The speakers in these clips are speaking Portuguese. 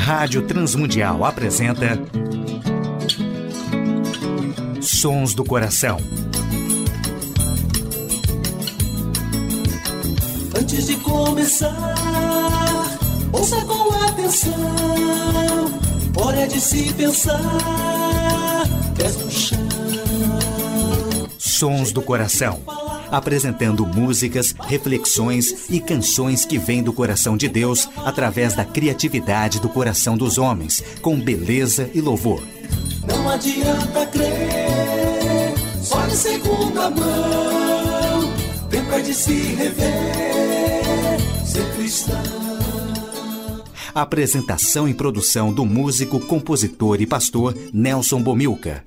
Rádio Transmundial apresenta Sons do Coração. Antes de começar, ouça com atenção. Hora de se pensar, pés no chão. Sons do Coração. Apresentando músicas, reflexões e canções que vêm do coração de Deus através da criatividade do coração dos homens, com beleza e louvor. Não adianta crer, só de segunda mão. Tempo é de se rever, ser cristão. Apresentação e produção do músico, compositor e pastor Nelson Bomilcar.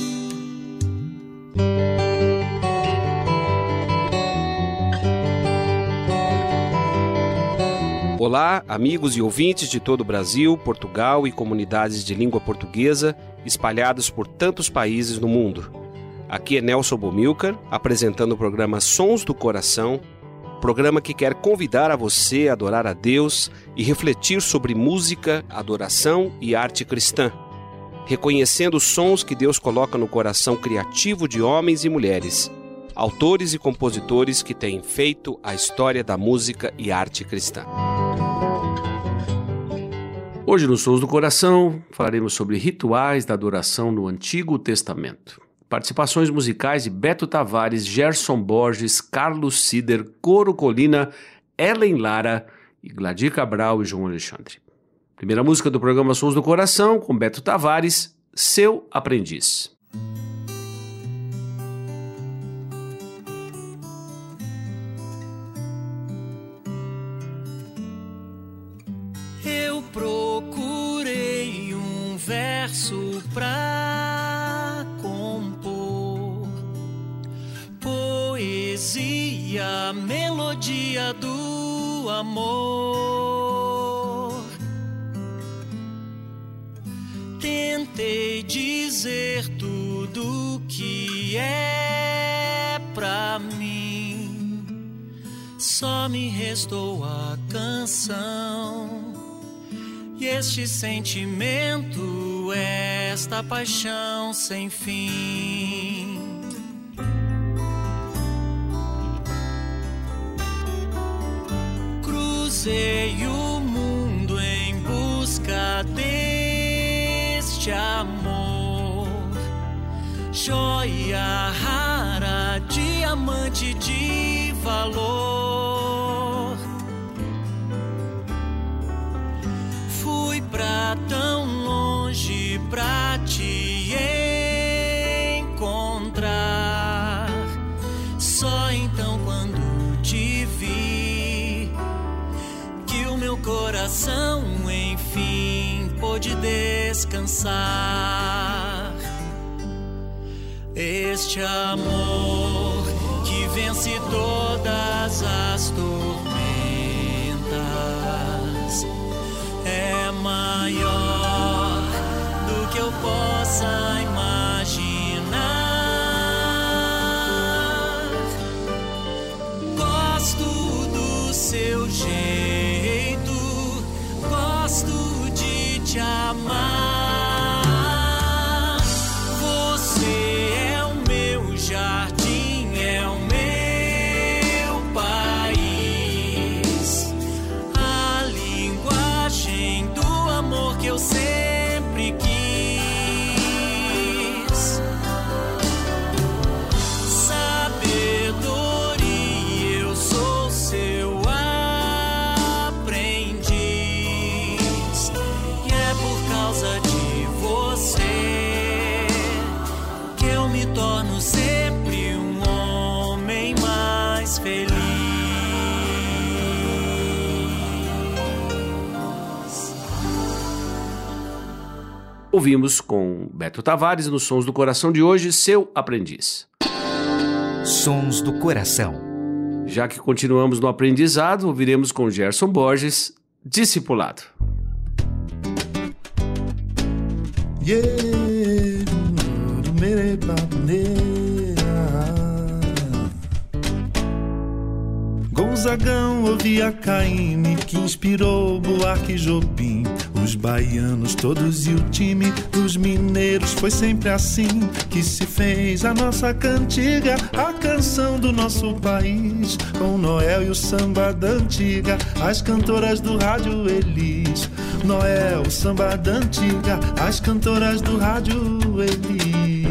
Olá, amigos e ouvintes de todo o Brasil, Portugal e comunidades de língua portuguesa espalhados por tantos países no mundo. Aqui é Nelson Bomilcar, apresentando o programa Sons do Coração, programa que quer convidar a você a adorar a Deus e refletir sobre música, adoração e arte cristã, reconhecendo os sons que Deus coloca no coração criativo de homens e mulheres, autores e compositores que têm feito a história da música e arte cristã. Hoje no Sons do Coração falaremos sobre rituais da adoração no Antigo Testamento. Participações musicais de Beto Tavares, Gerson Borges, Carlos Sider, Coro Colina, Ellen Lara, Gladir Cabral e João Alexandre. Primeira música do programa Sons do Coração, com Beto Tavares, Seu Aprendiz. Eu procurei um verso pra compor, poesia, melodia do amor. Tentei dizer tudo que é pra mim, só me restou a canção. E este sentimento, esta paixão sem fim. Cruzei o mundo em busca deste amor, joia rara, diamante de valor. Fui pra tão longe pra te encontrar. Só então quando te vi, que o meu coração enfim pôde descansar. Este amor que vence todas as tormentas é maior do que eu possa imaginar. Gosto do seu jeito, gosto de te amar. Você é o meu jardim, é o meu país. A linguagem do amor que eu sempre quis. Sabedoria, eu sou seu aprendiz. E é por causa de você que eu me torno sempre um homem mais feliz. Ouvimos com Beto Tavares nos Sons do Coração de hoje, Seu Aprendiz. Sons do Coração. Já que continuamos no aprendizado, ouviremos com Gerson Borges, Discipulado. Gonzagão ouvia Caymmi, que inspirou Buarque e Jobim. Os baianos todos e o time dos mineiros, foi sempre assim que se fez a nossa cantiga, a canção do nosso país, com o Noel e o samba da antiga, as cantoras do rádio Elis. Noel, o samba da antiga, as cantoras do rádio Elis.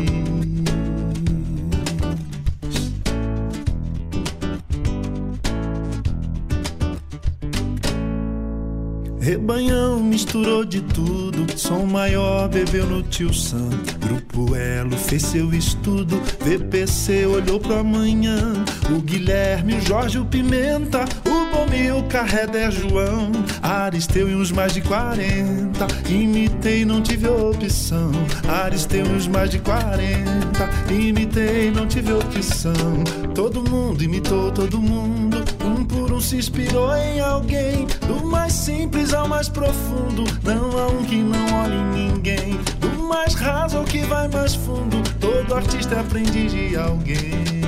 Rebanhão misturou de tudo, som maior bebeu no Tio Sam. Grupo Elo fez seu estudo, VPC olhou pro amanhã. O Guilherme, o Jorge, o Pimenta, o Bomil, Carré, João, Aristeu e uns mais de 40. Imitei, não tive opção. Aristeu e uns mais de 40. Imitei, não tive opção. Todo mundo imitou todo mundo, um por um se inspirou em alguém. Do mais simples ao mais profundo, não há um que não olhe em ninguém. Do mais raso ao que vai mais fundo, todo artista é aprendiz de alguém.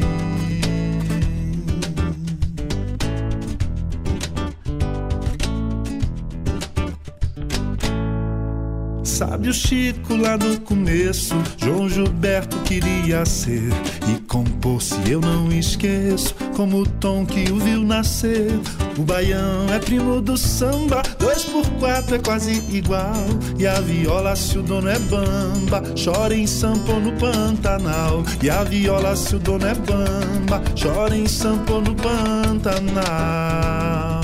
Sabe o Chico lá no começo, João Gilberto queria ser e compor, se eu não esqueço, como o Tom que o viu nascer. O baião é primo do samba, 2x4 é quase igual. E a viola se o dono é bamba, chora em sampo no Pantanal. E a viola se o dono é bamba, chora em sampo no Pantanal.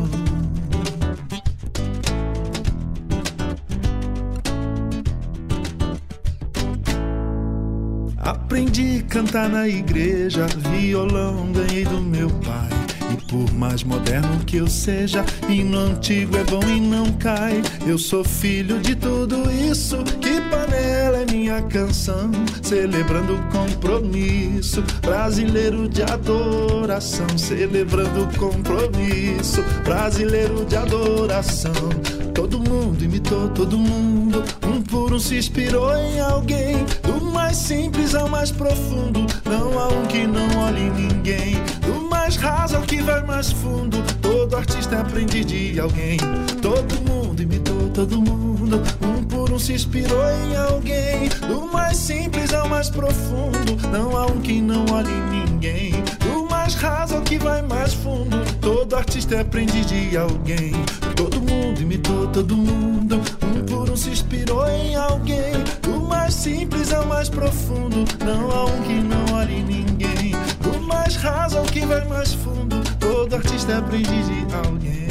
Aprendi a cantar na igreja, violão ganhei do meu pai. E por mais moderno que eu seja, hino antigo é bom e não cai. Eu sou filho de tudo isso, que panela é minha canção, celebrando o compromisso brasileiro de adoração. Celebrando o compromisso brasileiro de adoração. Todo mundo imitou todo mundo, um por um se inspirou em alguém. Do mais simples ao mais profundo, não há um que não olhe em ninguém. Do mais raso ao que vai mais fundo, todo artista é aprendiz de alguém. Todo mundo imitou todo mundo, um por um se inspirou em alguém. Do mais simples ao mais profundo, não há um que não olhe em ninguém. Do mais raso ao que vai mais fundo, todo artista é aprendiz de alguém. Todo mundo imitou todo mundo, um por um se inspirou em alguém. Do mais simples ao mais profundo, não há um que não olhe em ninguém. Do mais raso ao que vai mais fundo, todo artista é aprendiz de alguém.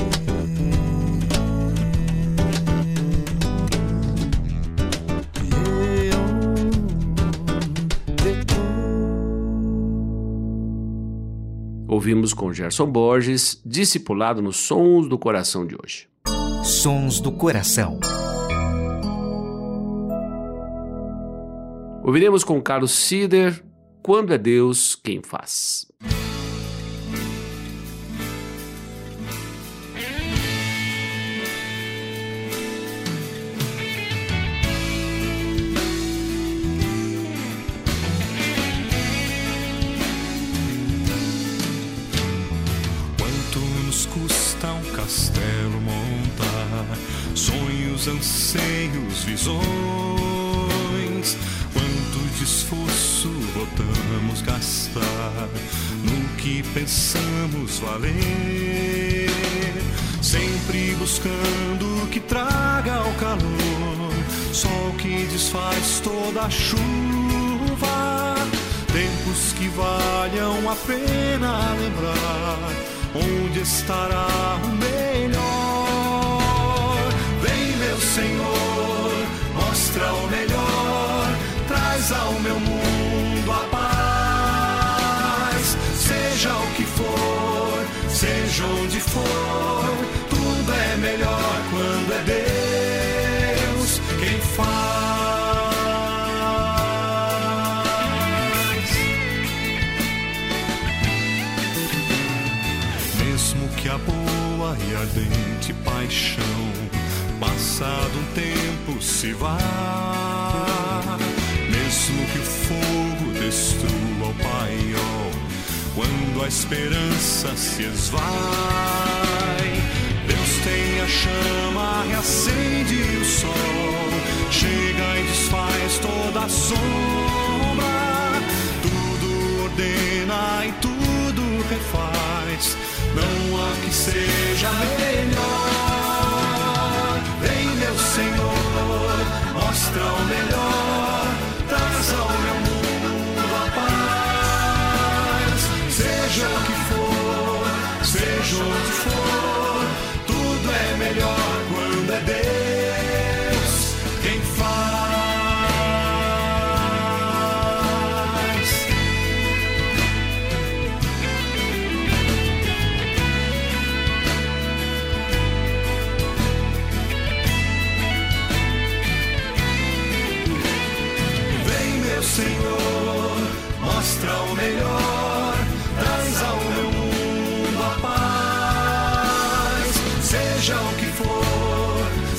Ouvimos com Gerson Borges, Discipulado nos Sons do Coração de hoje. Sons do Coração. Ouviremos com Carlos Sider, Quando é Deus quem faz. Custa um castelo montar, sonhos, anseios, visões. Quanto de esforço voltamos gastar no que pensamos valer, sempre buscando o que traga o calor, sol que desfaz toda a chuva, tempos que valham a pena lembrar. Onde estará o melhor? Vem, meu Senhor, mostra o melhor, traz ao meu mundo a paz. Seja o que for, seja onde for, tudo é melhor quando é Deus quem faz. Que a boa e ardente paixão, passado um tempo, se vá. Mesmo que o fogo destrua o paiol, quando a esperança se esvai, Deus tem a chama reacende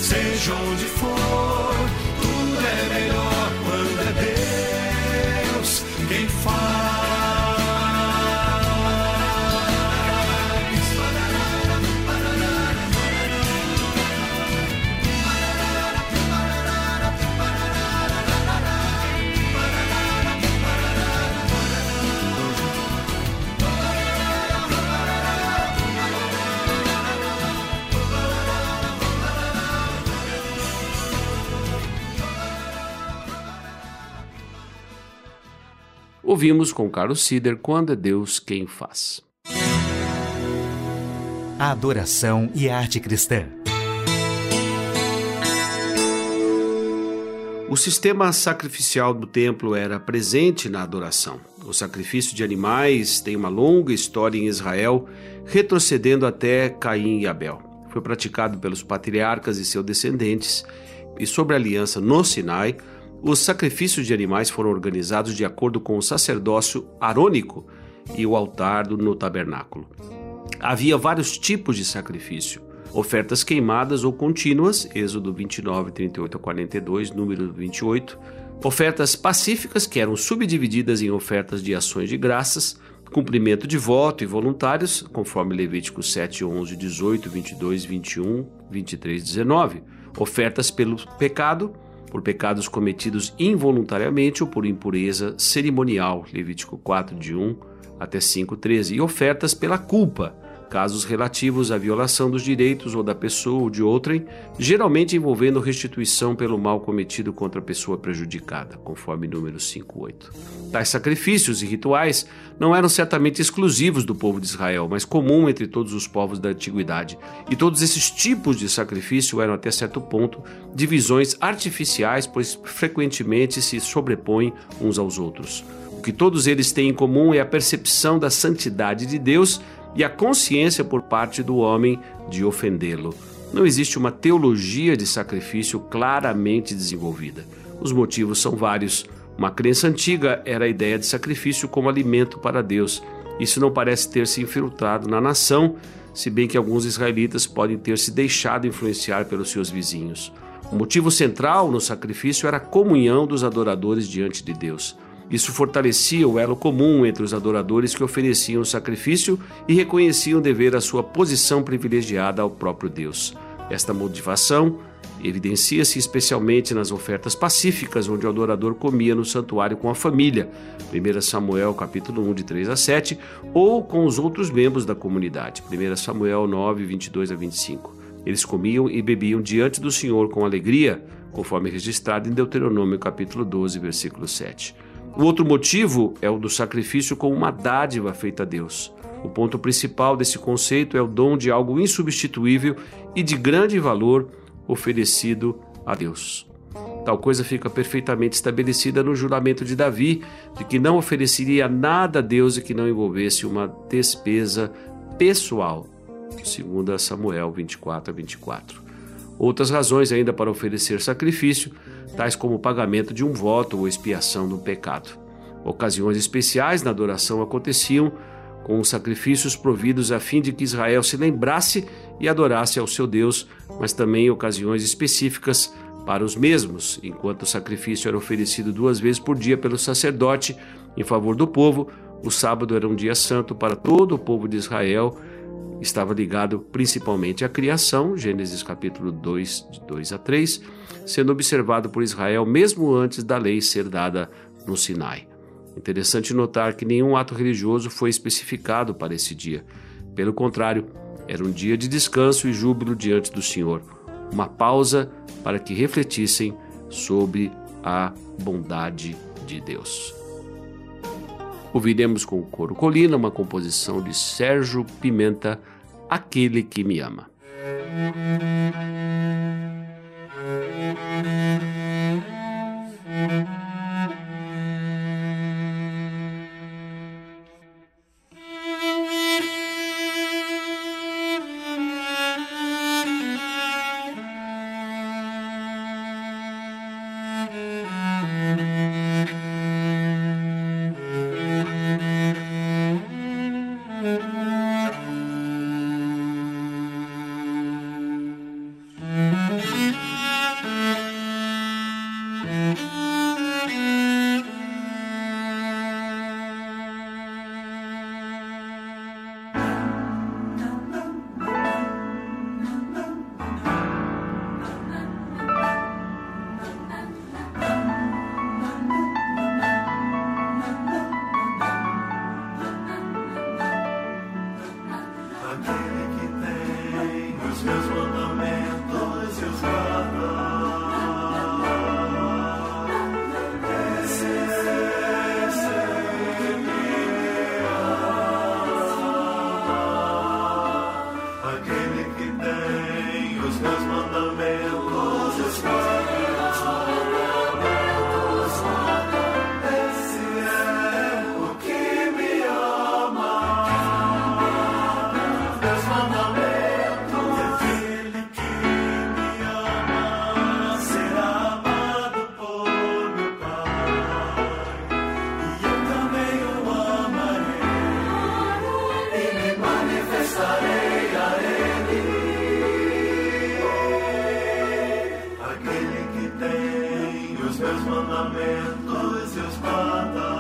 seja onde for, tudo é melhor quando é Deus quem faz. Ouvimos com Carlos Sider, Quando é Deus quem faz. A adoração e a arte cristã. O sistema sacrificial do templo era presente na adoração. O sacrifício de animais tem uma longa história em Israel, retrocedendo até Caim e Abel. Foi praticado pelos patriarcas e seus descendentes, e sobre a aliança no Sinai, os sacrifícios de animais foram organizados de acordo com o sacerdócio arônico e o altar no tabernáculo. Havia vários tipos de sacrifício: ofertas queimadas ou contínuas, Êxodo 29, 38 a 42, número 28, ofertas pacíficas, que eram subdivididas em ofertas de ações de graças, cumprimento de voto e voluntários, conforme Levíticos 7, 11, 18, 22, 21, 23, 19, ofertas pelo pecado, por pecados cometidos involuntariamente ou por impureza cerimonial, Levítico 4, de 1 até 5, 13, e ofertas pela culpa, casos relativos à violação dos direitos ou da pessoa ou de outrem, geralmente envolvendo restituição pelo mal cometido contra a pessoa prejudicada, conforme número 5:8. Tais sacrifícios e rituais não eram certamente exclusivos do povo de Israel, mas comum entre todos os povos da antiguidade. E todos esses tipos de sacrifício eram, até certo ponto, divisões artificiais, pois frequentemente se sobrepõem uns aos outros. O que todos eles têm em comum é a percepção da santidade de Deus e a consciência por parte do homem de ofendê-lo. Não existe uma teologia de sacrifício claramente desenvolvida. Os motivos são vários. Uma crença antiga era a ideia de sacrifício como alimento para Deus. Isso não parece ter se infiltrado na nação, se bem que alguns israelitas podem ter se deixado influenciar pelos seus vizinhos. O motivo central no sacrifício era a comunhão dos adoradores diante de Deus. Isso fortalecia o elo comum entre os adoradores que ofereciam o sacrifício e reconheciam dever a sua posição privilegiada ao próprio Deus. Esta motivação evidencia-se especialmente nas ofertas pacíficas, onde o adorador comia no santuário com a família, 1 Samuel capítulo 1, de 3 a 7, ou com os outros membros da comunidade, 1 Samuel 9, 22 a 25. Eles comiam e bebiam diante do Senhor com alegria, conforme registrado em Deuteronômio capítulo 12, versículo 7. O outro motivo é o do sacrifício como uma dádiva feita a Deus. O ponto principal desse conceito é o dom de algo insubstituível e de grande valor oferecido a Deus. Tal coisa fica perfeitamente estabelecida no juramento de Davi, de que não ofereceria nada a Deus e que não envolvesse uma despesa pessoal, 2 Samuel 24 a 24. Outras razões ainda para oferecer sacrifício, tais como o pagamento de um voto ou expiação do pecado. Ocasiões especiais na adoração aconteciam com os sacrifícios providos a fim de que Israel se lembrasse e adorasse ao seu Deus, mas também ocasiões específicas para os mesmos. Enquanto o sacrifício era oferecido 2 vezes por dia pelo sacerdote em favor do povo, o sábado era um dia santo para todo o povo de Israel. Estava ligado principalmente à criação, Gênesis capítulo 2, de 2 a 3, sendo observado por Israel mesmo antes da lei ser dada no Sinai. Interessante notar que nenhum ato religioso foi especificado para esse dia. Pelo contrário, era um dia de descanso e júbilo diante do Senhor, uma pausa para que refletissem sobre a bondade de Deus. Ouviremos com o Coro Colina uma composição de Sérgio Pimenta, Aquele que me ama. mandamentos Deus guarda.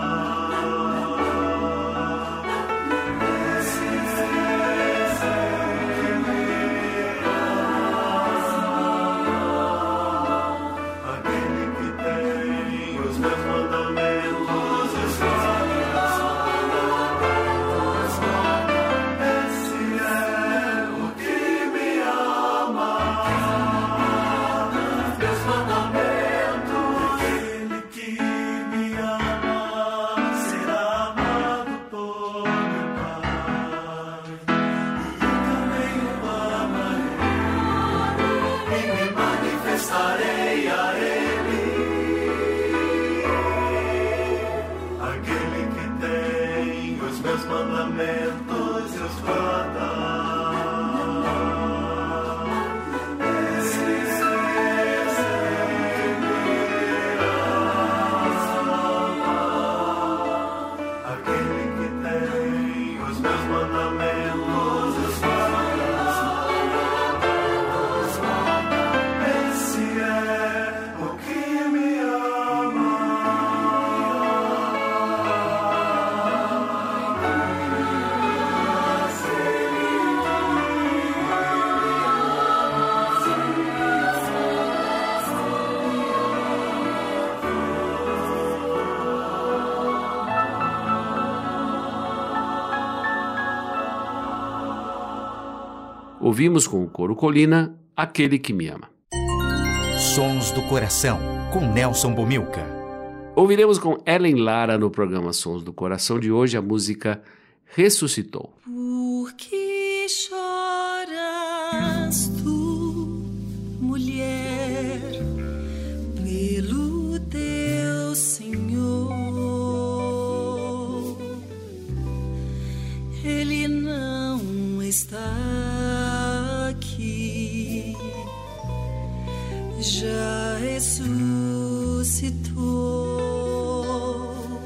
Ouvimos com o Coro Colina, Aquele que Me Ama. Sons do Coração, com Nelson Bomilcar. Ouviremos com Ellen Lara no programa Sons do Coração de hoje a música Ressuscitou. Por que choras tu, mulher, pelo teu Senhor? Ele não está aqui, já ressuscitou,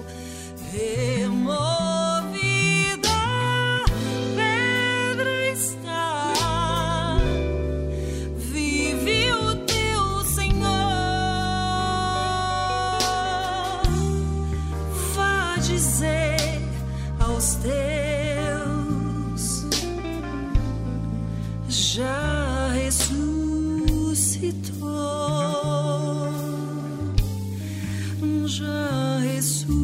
removida a pedra está, vive o teu Senhor. Vá dizer aos teus, já ressuscitou, já ressuscitou.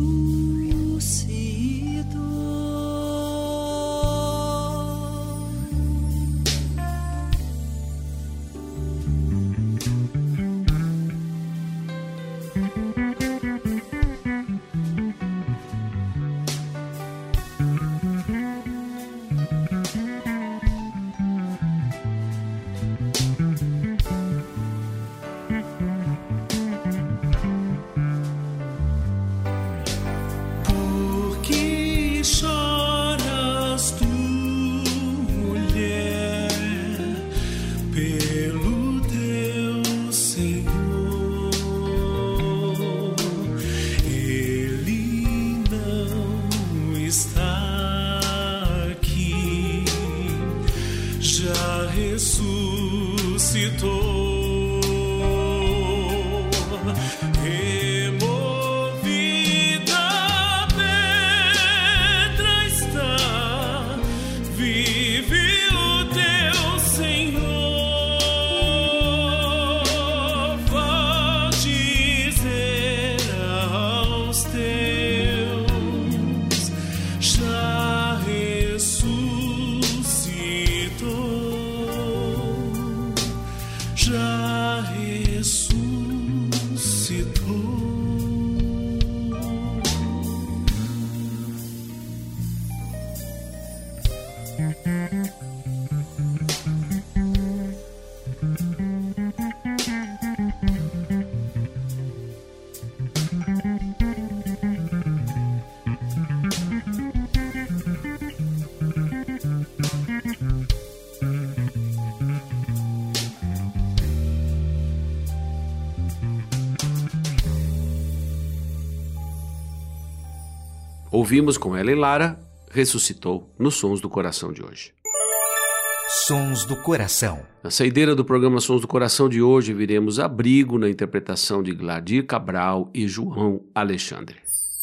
Ouvimos com Ellen Lara, Ressuscitou, nos Sons do Coração de hoje. Sons do Coração. Na saideira do programa Sons do Coração de hoje, viremos Abrigo na interpretação de Gladir Cabral e João Alexandre.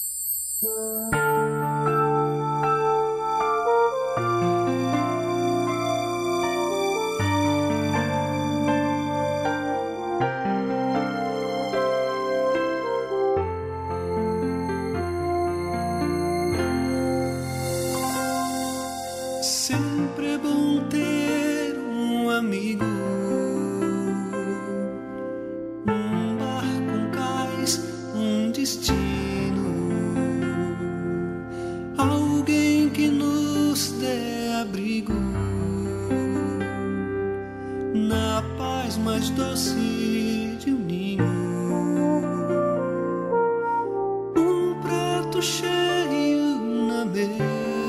Sempre é bom ter um amigo, um barco, um cais, um destino, alguém que nos dê abrigo na paz mais doce de um ninho, um prato cheio na mesa.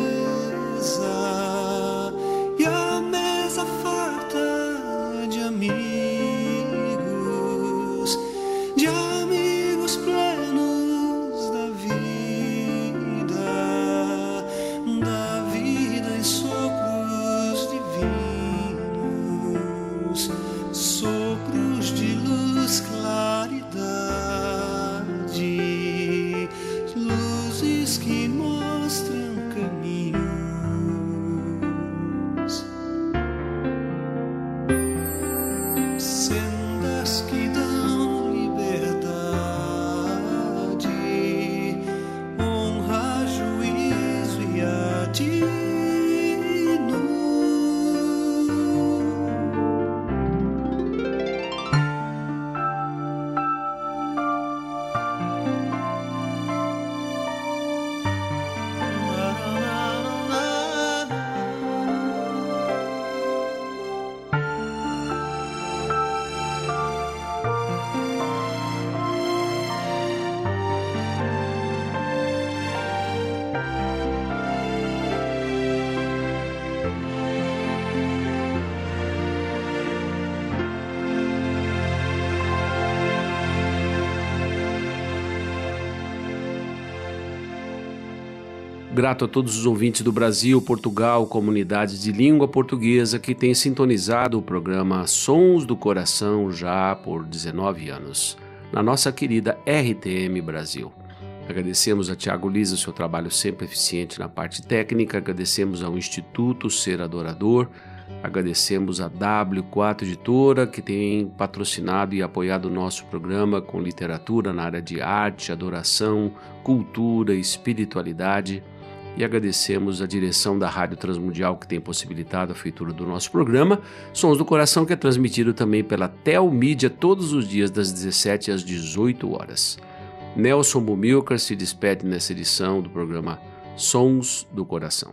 Grato a todos os ouvintes do Brasil, Portugal, comunidades de língua portuguesa que têm sintonizado o programa Sons do Coração já por 19 anos, na nossa querida RTM Brasil. Agradecemos a Tiago Lisa o seu trabalho sempre eficiente na parte técnica, agradecemos ao Instituto Ser Adorador, agradecemos a W4 Editora que tem patrocinado e apoiado o nosso programa com literatura na área de arte, adoração, cultura e espiritualidade. E agradecemos a direção da Rádio Transmundial que tem possibilitado a feitura do nosso programa, Sons do Coração, que é transmitido também pela Telmídia todos os dias das 17 às 18 horas. Nelson Bumilcar se despede nessa edição do programa Sons do Coração.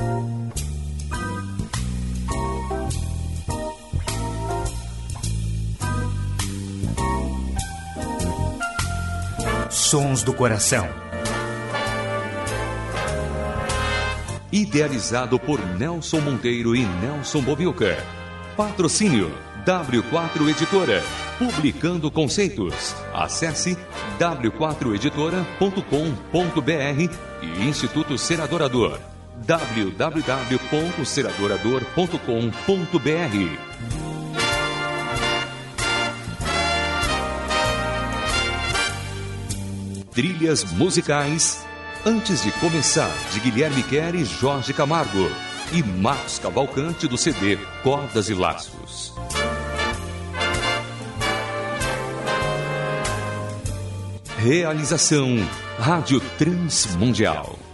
Sons do Coração. Idealizado por Nelson Monteiro e Nelson Bumilcar. Patrocínio W4 Editora. Publicando conceitos. Acesse w4editora.com.br e Instituto Ser Adorador. www.seradorador.com.br. Trilhas musicais Antes de Começar, de Guilherme Quer e Jorge Camargo, e Marcos Cavalcante do CD Cordas e Laços. Realização Rádio Transmundial.